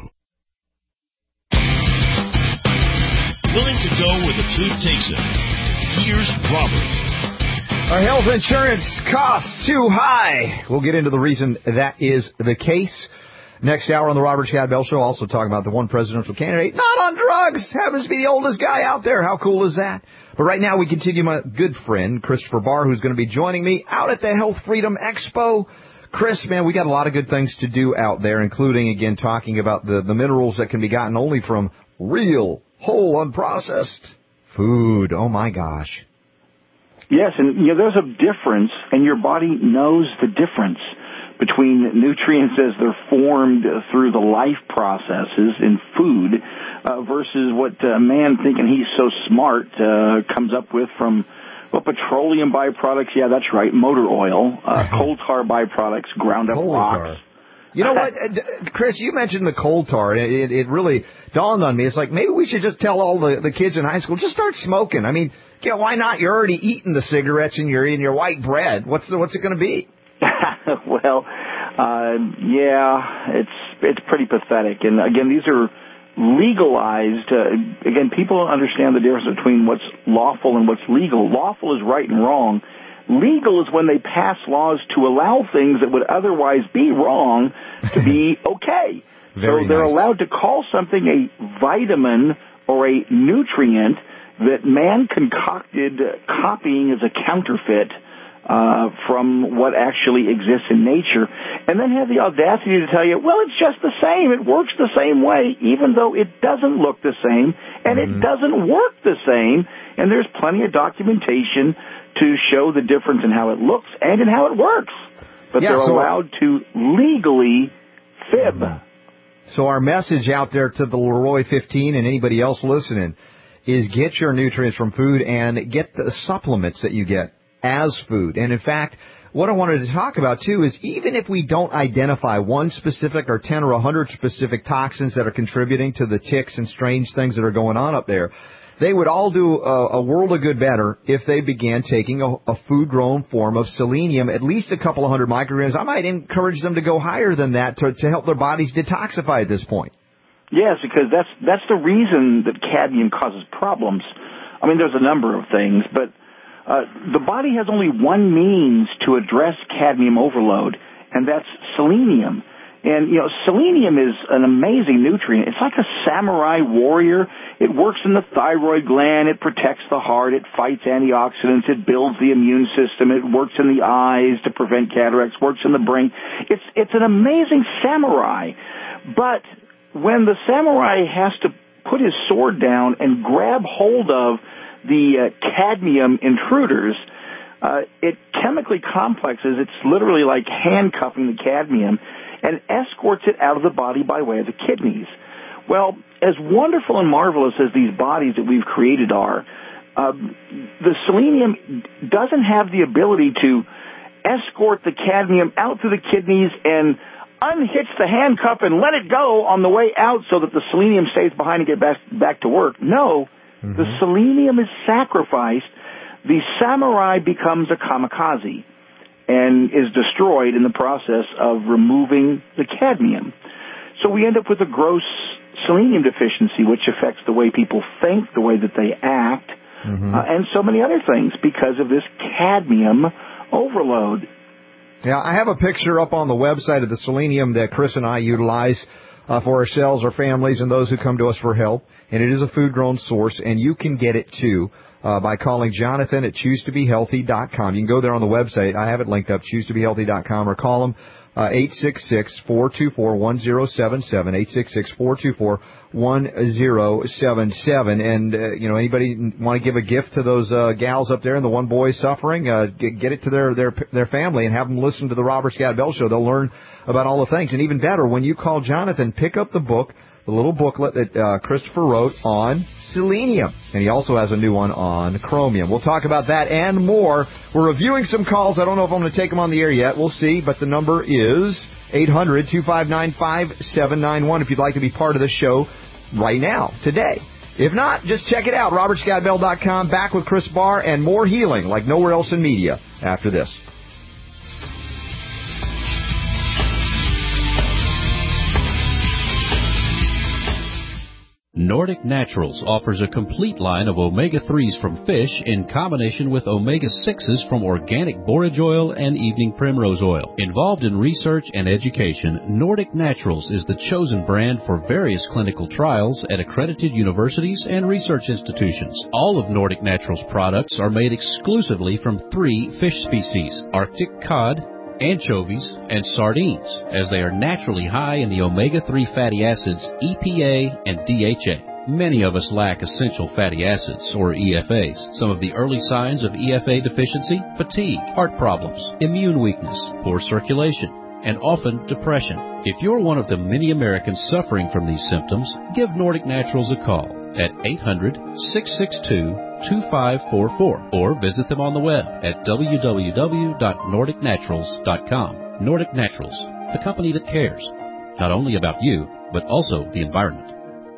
Speaker 3: Willing to go where the truth takes him. Here's Robert.
Speaker 11: Our health insurance costs too high. We'll get into the reason that is the case. Next hour on the Robert Scott Bell Show, also talking about the one presidential candidate not on drugs, happens to be the oldest guy out there. How cool is that? But right now we continue my good friend, Christopher Barr, who's going to be joining me out at the Health Freedom Expo. Chris, man, we got a lot of good things to do out there, including, again, talking about the, the minerals that can be gotten only from real, whole, unprocessed food. Oh, my gosh.
Speaker 14: Yes, and you know, there's a difference, and your body knows the difference between nutrients as they're formed through the life processes in food uh, versus what a man thinking he's so smart uh, comes up with from, well, petroleum byproducts. Yeah, that's right, motor oil, uh, coal tar byproducts, ground up coal rocks. Tar.
Speaker 11: You know what, Chris, you mentioned the coal tar. It, it really dawned on me. It's like maybe we should just tell all the, the kids in high school, just start smoking. I mean, yeah, why not? You're already eating the cigarettes and you're eating your white bread. What's the, what's it going to be?
Speaker 14: Well, uh, yeah, it's it's pretty pathetic. And again, these are legalized. Uh, again, people don't understand the difference between what's lawful and what's legal. Lawful is right and wrong. Legal is when they pass laws to allow things that would otherwise be wrong to be okay.
Speaker 11: Very
Speaker 14: so they're
Speaker 11: nice.
Speaker 14: allowed to call something a vitamin or a nutrient that man concocted, uh, copying as a counterfeit uh, from what actually exists in nature, and then have the audacity to tell you, well, it's just the same. It works the same way, even though it doesn't look the same, and mm-hmm. it doesn't work the same, and there's plenty of documentation to show the difference in how it looks and in how it works. But
Speaker 11: yeah,
Speaker 14: they're
Speaker 11: so,
Speaker 14: allowed to legally fib.
Speaker 11: So our message out there to the Leroy fifteen and anybody else listening is get your nutrients from food and get the supplements that you get as food. And in fact, what I wanted to talk about too is even if we don't identify one specific or ten or a hundred specific toxins that are contributing to the ticks and strange things that are going on up there, they would all do a, a world of good better if they began taking a, a food-grown form of selenium, at least a couple of hundred micrograms. I might encourage them to go higher than that to, to help their bodies detoxify at this point.
Speaker 14: Yes, because that's that's the reason that cadmium causes problems. I mean, there's a number of things, but uh, the body has only one means to address cadmium overload, and that's selenium. And, you know, selenium is an amazing nutrient. It's like a samurai warrior. It works in the thyroid gland. It protects the heart. It fights antioxidants. It builds the immune system. It works in the eyes to prevent cataracts, works in the brain. It's, it's an amazing samurai. But when the samurai has to put his sword down and grab hold of the uh, cadmium intruders, uh, it chemically complexes. It's literally like handcuffing the cadmium and escorts it out of the body by way of the kidneys. Well, as wonderful and marvelous as these bodies that we've created are, uh, the selenium doesn't have the ability to escort the cadmium out through the kidneys and unhitch the handcuff and let it go on the way out so that the selenium stays behind and get back, back to work. No, mm-hmm. the selenium is sacrificed. The samurai becomes a kamikaze and is destroyed in the process of removing the cadmium. So we end up with a gross selenium deficiency, which affects the way people think, the way that they act, mm-hmm. uh, and so many other things because of this cadmium overload.
Speaker 11: Yeah, I have a picture up on the website of the selenium that Chris and I utilize uh, for ourselves, our families, and those who come to us for help. And it is a food-grown source, and you can get it, too, uh, by calling Jonathan at choose to be healthy dot com. You can go there on the website. I have it linked up, choose to be healthy dot com, or call them uh, eight six six, four two four, one zero seven seven, eight six six, four two four, one zero seven seven. And, uh, you know, anybody want to give a gift to those uh, gals up there and the one boy suffering, uh, get, get it to their, their their family and have them listen to the Robert Scott Bell Show. They'll learn about all the things. And even better, when you call Jonathan, pick up the book, the little booklet that uh, Christopher wrote on selenium. And he also has a new one on chromium. We'll talk about that and more. We're reviewing some calls. I don't know if I'm going to take them on the air yet. We'll see. But the number is eight hundred, two five nine, five seven nine one if you'd like to be part of the show right now, today. If not, just check it out, robert scott bell dot com. Back with Chris Barr and more healing like nowhere else in media after this.
Speaker 21: Nordic Naturals offers a complete line of omega threes from fish in combination with omega sixes from organic borage oil and evening primrose oil. Involved in research and education, Nordic Naturals is the chosen brand for various clinical trials at accredited universities and research institutions. All of Nordic Naturals products are made exclusively from three fish species: Arctic cod, anchovies, and sardines, as they are naturally high in the omega three fatty acids E P A and D H A. Many of us lack essential fatty acids, or E F As. Some of the early signs of E F A deficiency: fatigue, heart problems, immune weakness, poor circulation, and often depression. If you're one of the many Americans suffering from these symptoms, give Nordic Naturals a call at eight hundred, six six two, two five four four or visit them on the web at w w w dot nordic naturals dot com. Nordic Naturals, the company that cares, not only about you, but also the environment.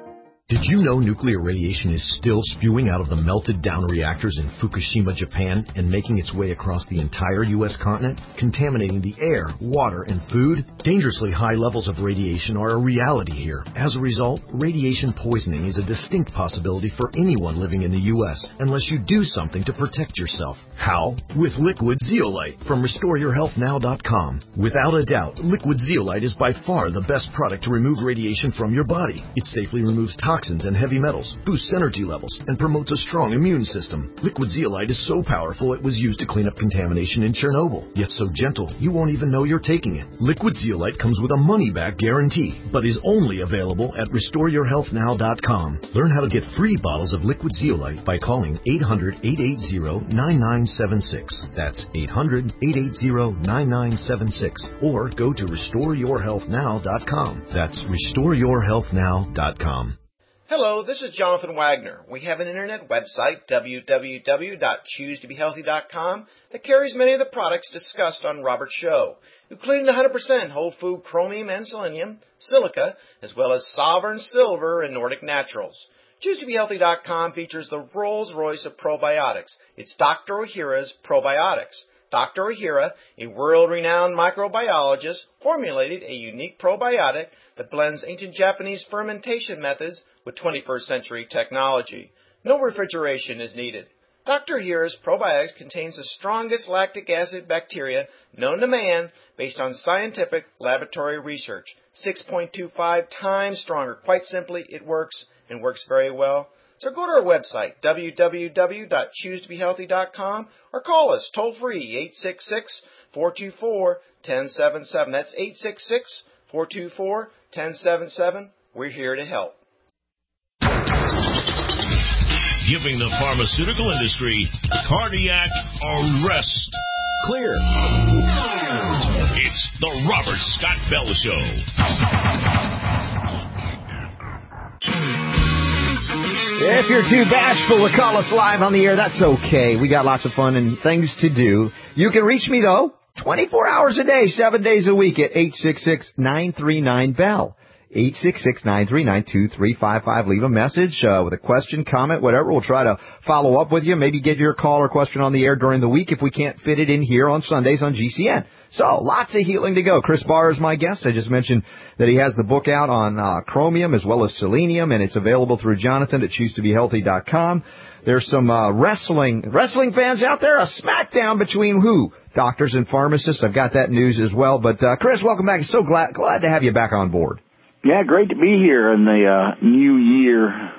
Speaker 2: Did you know nuclear radiation is still spewing out of the melted down reactors in Fukushima, Japan, and making its way across the entire U S continent, contaminating the air, water, and food? Dangerously high levels of radiation are a reality here. As a result, radiation poisoning is a distinct possibility for anyone living in the U S unless you do something to protect yourself. How? With Liquid Zeolite from Restore Your Health Now dot com. Without a doubt, Liquid Zeolite is by far the best product to remove radiation from your body. It safely removes toxins and heavy metals, boosts energy levels, and promotes a strong immune system. Liquid Zeolite is so powerful it was used to clean up contamination in Chernobyl, yet so gentle you won't even know you're taking it. Liquid Zeolite comes with a money-back guarantee, but is only available at Restore Your Health Now dot com. Learn how to get free bottles of Liquid Zeolite by calling eight hundred, eight eight zero, nine nine seven six. That's eight hundred, eight eight zero, nine nine seven six. Or go to Restore Your Health Now dot com. That's Restore Your Health Now dot com.
Speaker 22: Hello, this is Jonathan Wagner. We have an internet website, w w w dot choose to be healthy dot com, that carries many of the products discussed on Robert's show, including one hundred percent whole food chromium and selenium, silica, as well as Sovereign Silver and Nordic Naturals. choose to be healthy dot com features the Rolls-Royce of probiotics. It's Doctor Ohhira's Probiotics. Doctor Ohhira, a world-renowned microbiologist, formulated a unique probiotic that blends ancient Japanese fermentation methods with twenty-first century technology. No refrigeration is needed. Doctor Ohhira's Probiotics contains the strongest lactic acid bacteria known to man based on scientific laboratory research. six point two five times stronger. Quite simply, it works and works very well. So go to our website, w w w dot choose to be healthy dot com, or call us toll-free, eight six six, four two four, one zero seven seven. That's eight six six, four two four, one zero seven seven. We're here to help.
Speaker 3: Giving the pharmaceutical industry cardiac arrest.
Speaker 2: Clear.
Speaker 3: It's the Robert Scott Bell Show.
Speaker 11: If you're too bashful to call us live on the air, that's okay. We got lots of fun and things to do. You can reach me, though, twenty-four hours a day, seven days a week at eight six six, nine three nine, B E L L. eight six six, nine three nine, two three five five. Leave a message uh, with a question, comment, whatever. We'll try to follow up with you. Maybe get your call or question on the air during the week if we can't fit it in here on Sundays on G C N. So, lots of healing to go. Chris Barr is my guest. I just mentioned that he has the book out on uh, chromium as well as selenium, and it's available through Jonathan at choose to be healthy dot com. There's some uh, wrestling wrestling fans out there. A smackdown between who? Doctors and pharmacists. I've got that news as well. But, uh, Chris, welcome back. So glad glad to have you back on board.
Speaker 14: Yeah, great to be here in the uh, new year.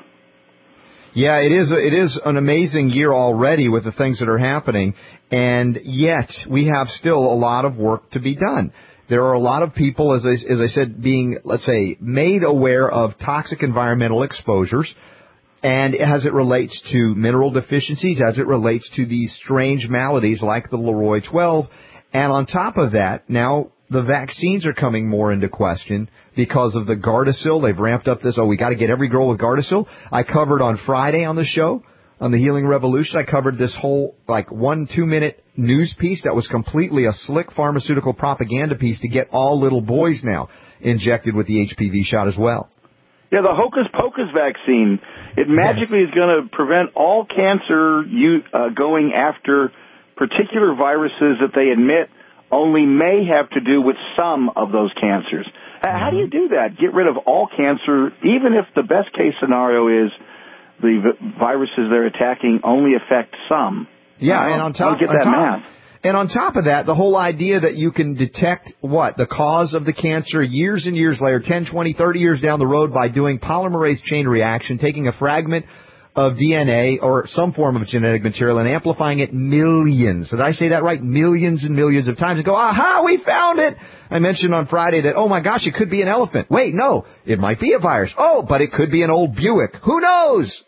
Speaker 11: Yeah, it is. It is an amazing year already with the things that are happening, and yet we have still a lot of work to be done. There are a lot of people, as I, as I said, being, let's say, made aware of toxic environmental exposures, and as it relates to mineral deficiencies, as it relates to these strange maladies like the Leroy twelve, and on top of that, now the vaccines are coming more into question because of the Gardasil. They've ramped up this, oh, we got to get every girl with Gardasil. I covered on Friday on the show, on the Healing Revolution, I covered this whole, like, one, two-minute news piece that was completely a slick pharmaceutical propaganda piece to get all little boys now injected with the H P V shot as well.
Speaker 14: Yeah, the Hocus Pocus vaccine, it magically yes. is going to prevent all cancer you, uh, going after particular viruses that they admit only may have to do with some of those cancers. Mm-hmm. How do you do that? Get rid of all cancer, even if the best case scenario is the v- viruses they're attacking only affect some.
Speaker 11: Yeah, and on top,
Speaker 14: get
Speaker 11: on
Speaker 14: that
Speaker 11: top,
Speaker 14: math.
Speaker 11: And on top of that, the whole idea that you can detect what? The cause of the cancer years and years later, ten, twenty, thirty years down the road by doing polymerase chain reaction, taking a fragment of D N A or some form of genetic material and amplifying it millions. Did I say that right? Millions and millions of times and go, aha, we found it. I mentioned on Friday that, oh my gosh, it could be an elephant. Wait, no, it might be a virus. Oh, but it could be an old Buick. Who knows?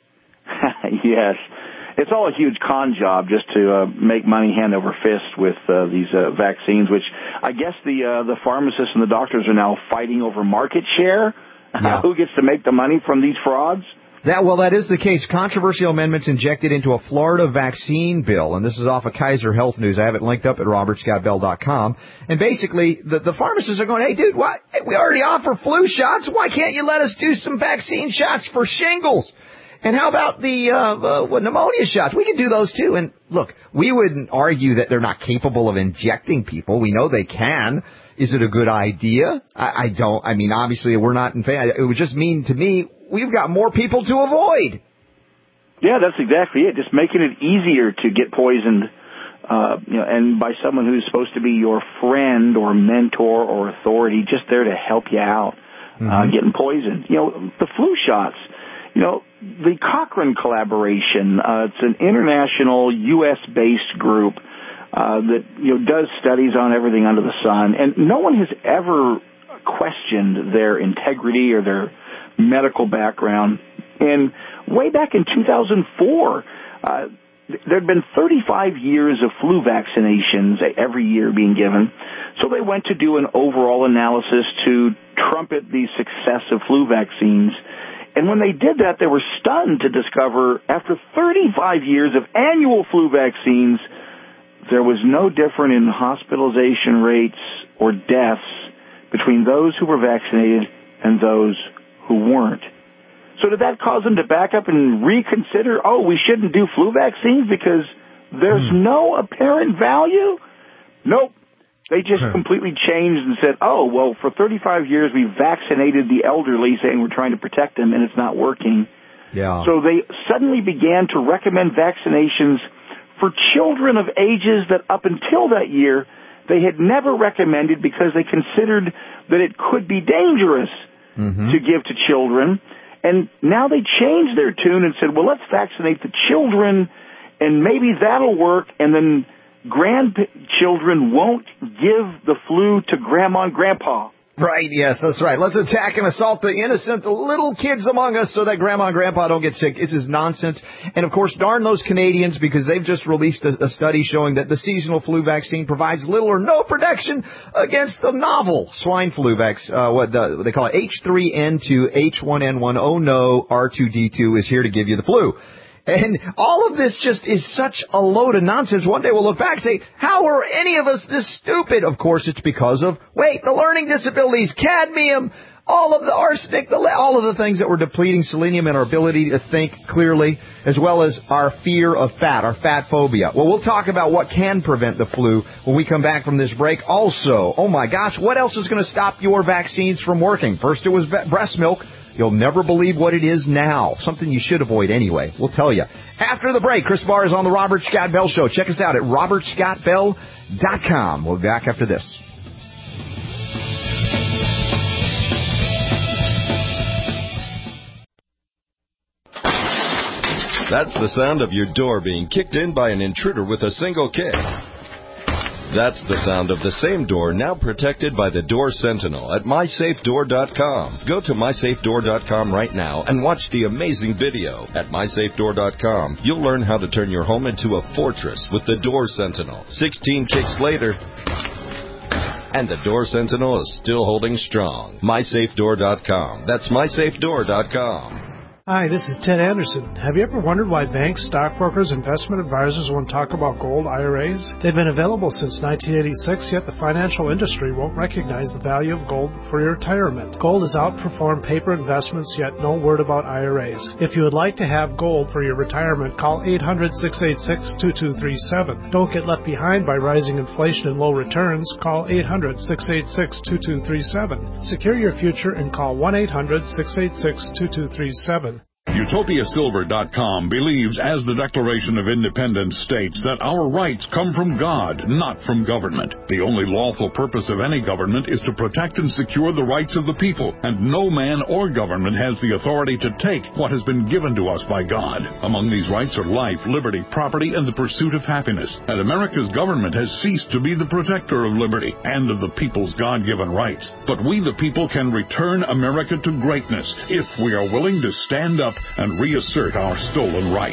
Speaker 14: Yes. It's all a huge con job just to uh, make money hand over fist with uh, these uh, vaccines, which I guess the uh, the pharmacists and the doctors are now fighting over market share.
Speaker 11: Yeah.
Speaker 14: Who gets to make the money from these frauds?
Speaker 11: That well, that is the case. Controversial amendments injected into a Florida vaccine bill, and this is off of Kaiser Health News. I have it linked up at robert scott bell dot com. And basically, the, the pharmacists are going, hey, dude, what? Hey, we already offer flu shots. Why can't you let us do some vaccine shots for shingles? And how about the uh, uh, pneumonia shots? We can do those, too. And, look, we wouldn't argue that they're not capable of injecting people. We know they can. Is it a good idea? I, I don't. I mean, obviously, we're not in favor. It would just mean to me we've got more people to avoid.
Speaker 14: Yeah, that's exactly it. Just making it easier to get poisoned, uh, you know, and by someone who's supposed to be your friend or mentor or authority, just there to help you out, mm-hmm. uh, getting poisoned. You know, the flu shots. You know, the Cochrane collaboration, uh, it's an international U S based group uh, that, you know, does studies on everything under the sun. And no one has ever questioned their integrity or their medical background. And way back in two thousand four, uh, there had been thirty-five years of flu vaccinations every year being given. So they went to do an overall analysis to trumpet the success of flu vaccines. And when they did that, they were stunned to discover after thirty-five years of annual flu vaccines, there was no difference in hospitalization rates or deaths between those who were vaccinated and those who weren't. So did that cause them to back up and reconsider, oh, we shouldn't do flu vaccines because there's hmm. no apparent value? Nope. They just completely changed and said, oh, well, for thirty-five years we vaccinated the elderly saying we're trying to protect them and it's not working.
Speaker 11: Yeah.
Speaker 14: So they suddenly began to recommend vaccinations for children of ages that up until that year they had never recommended because they considered that it could be dangerous mm-hmm. to give to children. And now they changed their tune and said, well, let's vaccinate the children and maybe that'll work, and then grandchildren won't give the flu to grandma and grandpa.
Speaker 11: Right, yes, that's right. Let's attack and assault the innocent, the little kids among us so that grandma and grandpa don't get sick. This is nonsense. And, of course, darn those Canadians, because they've just released a, a study showing that the seasonal flu vaccine provides little or no protection against the novel swine flu vaccine, uh, what, the, what they call it, H three N two, H one N one. Oh, no, R two D two is here to give you the flu. And all of this just is such a load of nonsense. One day we'll look back and say, how are any of us this stupid? Of course, it's because of, wait, the learning disabilities, cadmium, all of the arsenic, the, all of the things that were depleting selenium and our ability to think clearly, as well as our fear of fat, our fat phobia. Well, we'll talk about what can prevent the flu when we come back from this break. Also, oh my gosh, what else is going to stop your vaccines from working? First it was breast milk. You'll never believe what it is now. Something you should avoid anyway. We'll tell you. After the break, Chris Barr is on the Robert Scott Bell Show. Check us out at robert scott bell dot com. We'll be back after this.
Speaker 4: That's the sound of your door being kicked in by an intruder with a single kick. That's the sound of the same door now protected by the Door Sentinel at my safe door dot com. Go to my safe door dot com right now and watch the amazing video. At my safe door dot com, you'll learn how to turn your home into a fortress with the Door Sentinel. sixteen kicks later, and the Door Sentinel is still holding strong. my safe door dot com. That's my safe door dot com.
Speaker 6: Hi, this is Ted Anderson. Have you ever wondered why banks, stockbrokers, investment advisors won't talk about gold I R As? They've been available since nineteen eighty-six, yet the financial industry won't recognize the value of gold for your retirement. Gold has outperformed paper investments, yet no word about I R As. If you would like to have gold for your retirement, call eight hundred, six eight six, two two three seven. Don't get left behind by rising inflation and low returns. Call eight hundred, six eight six, two two three seven. Secure your future and call one eight hundred, six eight six, two two three seven.
Speaker 23: Utopia Silver dot com believes, as the Declaration of Independence states, that our rights come from God, not from government. The only lawful purpose of any government is to protect and secure the rights of the people, and no man or government has the authority to take what has been given to us by God. Among these rights are life, liberty, property, and the pursuit of happiness. And America's government has ceased to be the protector of liberty and of the people's God-given rights. But we, the people, can return America to greatness if we are willing to stand up and reassert our stolen rights.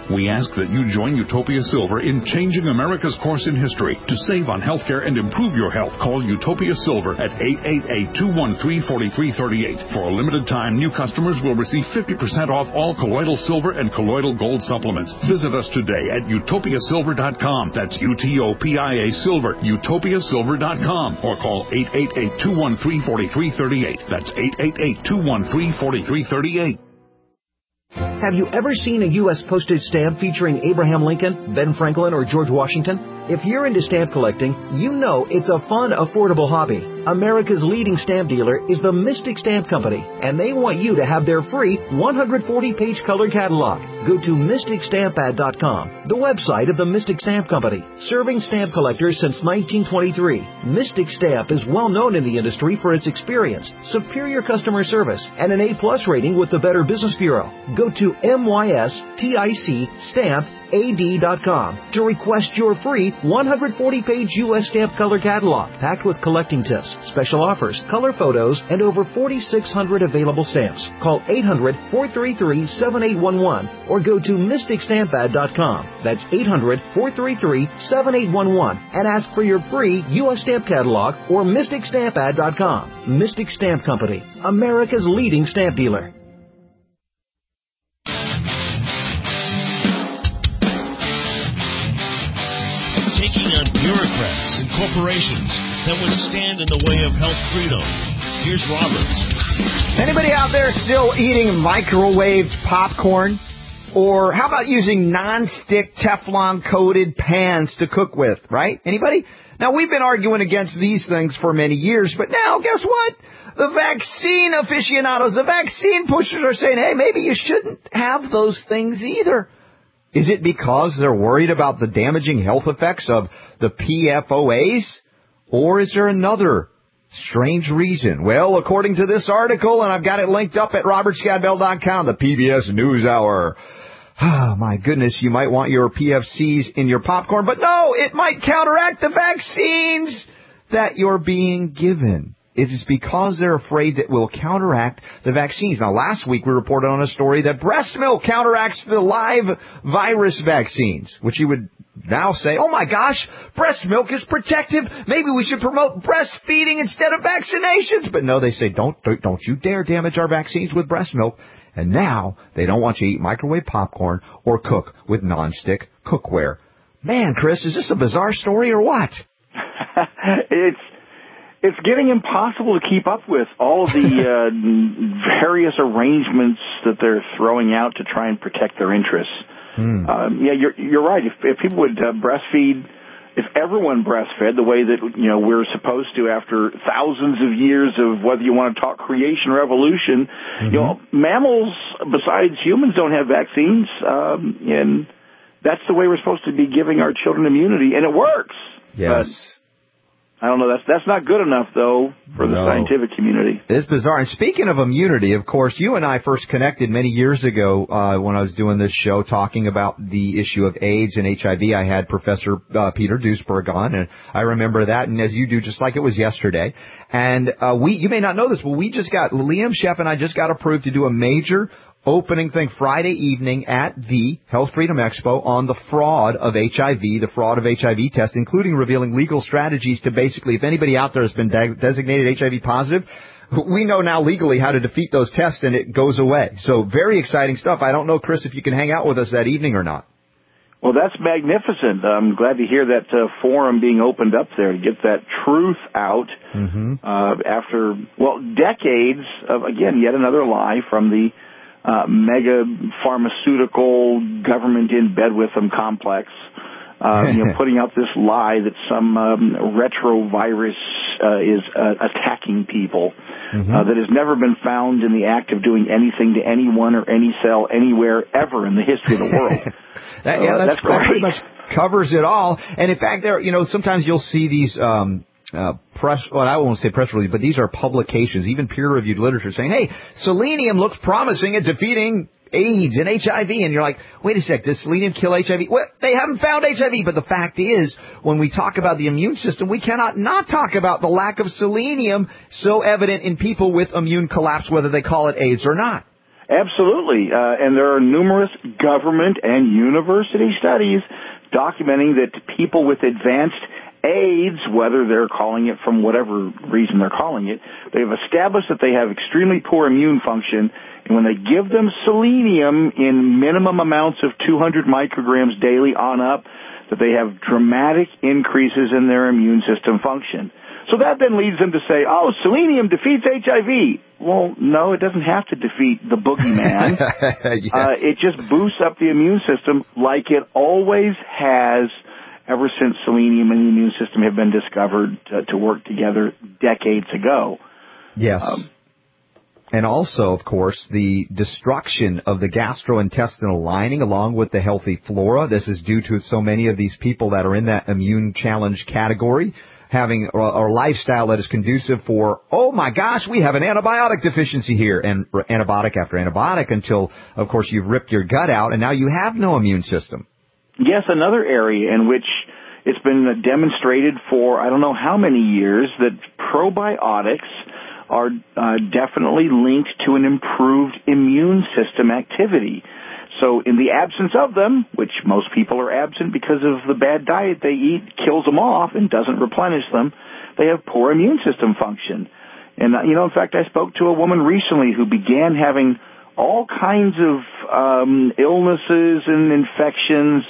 Speaker 23: We ask that you join Utopia Silver in changing America's course in history. To save on healthcare and improve your health, call Utopia Silver at eight eight eight, two one three, four three three eight. For a limited time, new customers will receive fifty percent off all colloidal silver and colloidal gold supplements. Visit us today at utopia silver dot com. That's U T O P I A Silver, utopia silver dot com. Or call eight eight eight, two one three, four three three eight. That's eight eight eight, two one three, four three three eight.
Speaker 1: Have you ever seen a U S postage stamp featuring Abraham Lincoln, Ben Franklin, or George Washington? If you're into stamp collecting, you know it's a fun, affordable hobby. America's leading stamp dealer is the Mystic Stamp Company, and they want you to have their free one hundred forty page color catalog. Go to mystic stamp ad dot com, the website of the Mystic Stamp Company, serving stamp collectors since nineteen twenty-three. Mystic Stamp is well known in the industry for its experience, superior customer service, and an A plus rating with the Better Business Bureau. Go to mystic stamp A D dot com to request your free one hundred forty page U S stamp color catalog, packed with collecting tips, special offers, color photos, and over forty-six hundred available stamps. Call eight hundred, four three three, seven eight one one or go to mystic stamp ad dot com. That's eight hundred, four three three, seven eight one one and ask for your free U S stamp catalog or mystic stamp ad dot com. Mystic Stamp Company, America's leading stamp dealer.
Speaker 3: Taking on bureaucrats and corporations that would stand in the way of health freedom. Here's Robert.
Speaker 11: Anybody out there still eating microwaved popcorn? Or how about using non-stick Teflon-coated pans to cook with, right? Anybody? Now, we've been arguing against these things for many years, but now, guess what? The vaccine aficionados, the vaccine pushers are saying, hey, maybe you shouldn't have those things either. Is it because they're worried about the damaging health effects of the P F O As? Or is there another strange reason? Well, according to this article, and I've got it linked up at robert scott bell dot com, the P B S NewsHour. Ah, my goodness, you might want your P F Cs in your popcorn, but no, it might counteract the vaccines that you're being given. It is because they're afraid that will counteract the vaccines. Now, last week we reported on a story that breast milk counteracts the live virus vaccines, which you would now say, oh my gosh, breast milk is protective. Maybe we should promote breastfeeding instead of vaccinations. But no, they say, don't, don't you dare damage our vaccines with breast milk. And now they don't want you to eat microwave popcorn or cook with nonstick cookware. Man, Chris, is this a bizarre story or what?
Speaker 14: It's It's getting impossible to keep up with all of the uh, various arrangements that they're throwing out to try and protect their interests. Hmm. Um, yeah, you're you're right. If, if people would uh, breastfeed, if everyone breastfed the way that you know we're supposed to after thousands of years of whether you want to talk creation or evolution, mm-hmm. you know, mammals besides humans don't have vaccines, um, and that's the way we're supposed to be giving our children immunity, and it works.
Speaker 11: Yes.
Speaker 14: But I don't know. That's that's not good enough, though, for the
Speaker 11: no.
Speaker 14: scientific community.
Speaker 11: It's bizarre. And speaking of immunity, of course, you and I first connected many years ago uh, when I was doing this show talking about the issue of AIDS and H I V. I had Professor uh, Peter Duesberg on, and I remember that, and as you do, just like it was yesterday. And uh, we, you may not know this, but we just got, Liam Sheff and I just got approved to do a major opening thing Friday evening at the Health Freedom Expo on the fraud of H I V, the fraud of H I V tests, including revealing legal strategies to basically, if anybody out there has been de- designated H I V positive, we know now legally how to defeat those tests and it goes away. So very exciting stuff. I don't know, Chris, if you can hang out with us that evening or not.
Speaker 14: Well, that's magnificent. I'm glad to hear that uh, forum being opened up there to get that truth out mm-hmm. uh, after, well, decades of, again, yet another lie from the Uh, mega pharmaceutical government in bed with them complex, uh, you know, putting out this lie that some um, retrovirus uh, is uh, attacking people mm-hmm. uh, that has never been found in the act of doing anything to anyone or any cell anywhere ever in the history of the world.
Speaker 11: that, yeah,
Speaker 14: uh,
Speaker 11: that's,
Speaker 14: that's great.
Speaker 11: That pretty much covers it all. And in fact, there, you know, sometimes you'll see these. Um, Uh, press, well, I won't say press release, but these are publications, even peer-reviewed literature saying, hey, selenium looks promising at defeating AIDS and H I V. And you're like, wait a sec, does selenium kill H I V? Well, they haven't found H I V, but the fact is, when we talk about the immune system, we cannot not talk about the lack of selenium so evident in people with immune collapse, whether they call it AIDS or not.
Speaker 14: Absolutely. Uh, and there are numerous government and university studies documenting that people with advanced AIDS, whether they're calling it from whatever reason they're calling it, they've established that they have extremely poor immune function, and when they give them selenium in minimum amounts of two hundred micrograms daily on up, that they have dramatic increases in their immune system function. So that then leads them to say, oh, selenium defeats H I V. Well, no, it doesn't have to defeat the boogeyman. yes. uh, it just boosts up the immune system like it always has ever since selenium and the immune system have been discovered uh, to work together decades ago.
Speaker 11: Yes. Um, and also, of course, the destruction of the gastrointestinal lining along with the healthy flora. This is due to so many of these people that are in that immune challenge category having a, a lifestyle that is conducive for, oh my gosh, we have an antibiotic deficiency here, and antibiotic after antibiotic until, of course, you've ripped your gut out and now you have no immune system.
Speaker 14: Yes, another area in which it's been demonstrated for I don't know how many years that probiotics are uh, definitely linked to an improved immune system activity. So in the absence of them, which most people are absent because of the bad diet they eat, kills them off and doesn't replenish them, they have poor immune system function. And, uh, you know, in fact, I spoke to a woman recently who began having all kinds of um, illnesses and infections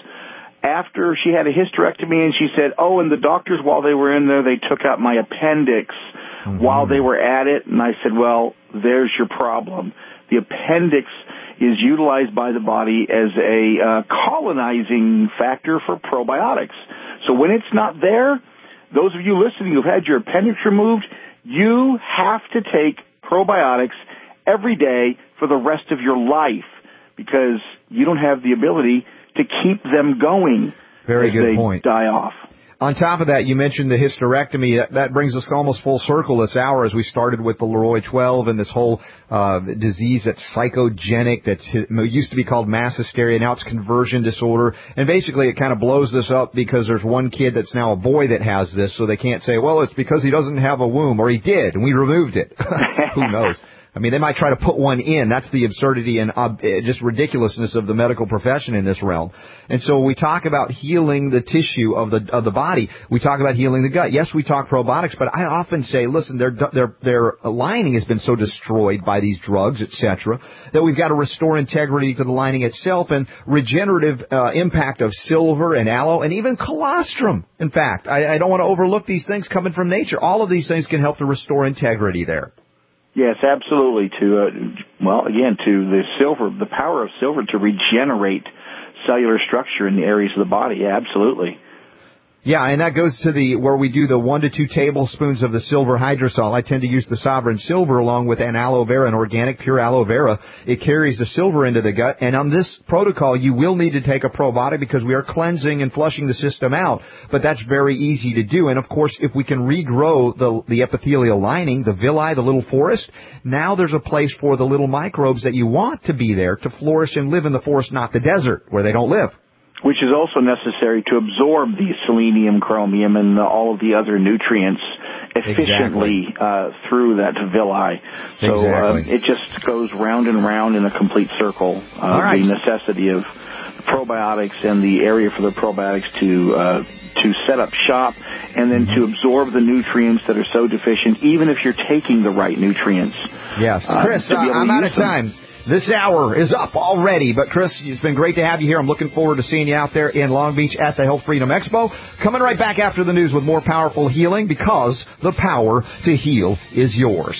Speaker 14: after she had a hysterectomy, and she said, oh, and the doctors, while they were in there, they took out my appendix mm-hmm. while they were at it. And I said, well, there's your problem. The appendix is utilized by the body as a uh, colonizing factor for probiotics. So when it's not there, those of you listening who've had your appendix removed, you have to take probiotics every day for the rest of your life because you don't have the ability to keep them going.
Speaker 11: Very
Speaker 14: as
Speaker 11: good
Speaker 14: they
Speaker 11: point.
Speaker 14: Die off.
Speaker 11: On top of that, you mentioned the hysterectomy. That, that brings us almost full circle this hour as we started with the Leroy twelve and this whole uh, disease that's psychogenic, that's used to be called mass hysteria. Now it's conversion disorder. And basically it kind of blows this up because there's one kid that's now a boy that has this, so they can't say, well, it's because he doesn't have a womb, or he did, and we removed it. Who knows? I mean, they might try to put one in. That's the absurdity and uh, just ridiculousness of the medical profession in this realm. And so we talk about healing the tissue of the of the body. We talk about healing the gut. Yes, we talk probiotics, but I often say, listen, their their their lining has been so destroyed by these drugs, et cetera, that we've got to restore integrity to the lining itself and regenerative uh, impact of silver and aloe and even colostrum. In fact, I, I don't want to overlook these things coming from nature. All of these things can help to restore integrity there.
Speaker 14: Yes, absolutely. To uh, well, again, to the silver, the power of silver to regenerate cellular structure in the areas of the body. Yeah, absolutely.
Speaker 11: Yeah, and that goes to the where we do the one to two tablespoons of the silver hydrosol. I tend to use the Sovereign Silver along with an aloe vera, an organic pure aloe vera. It carries the silver into the gut, and on this protocol, you will need to take a probiotic because we are cleansing and flushing the system out. But that's very easy to do, and of course, if we can regrow the the epithelial lining, the villi, the little forest, now there's a place for the little microbes that you want to be there to flourish and live in the forest, not the desert where they don't live.
Speaker 14: Which is also necessary to absorb the selenium, chromium, and uh, all of the other nutrients efficiently exactly. uh, through that villi. So exactly. uh, it just goes round and round in a complete circle. Uh, right. The necessity of probiotics and the area for the probiotics to uh, to set up shop and then mm-hmm. to absorb the nutrients that are so deficient, even if you're taking the right nutrients.
Speaker 11: Yes. Uh, Chris, uh, I'm out of time. Them. This hour is up already, but Chris, it's been great to have you here. I'm looking forward to seeing you out there in Long Beach at the Health Freedom Expo. Coming right back after the news with more powerful healing, because the power to heal is yours.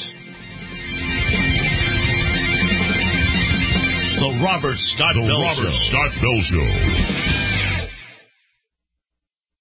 Speaker 3: The Robert Scott Bell Show.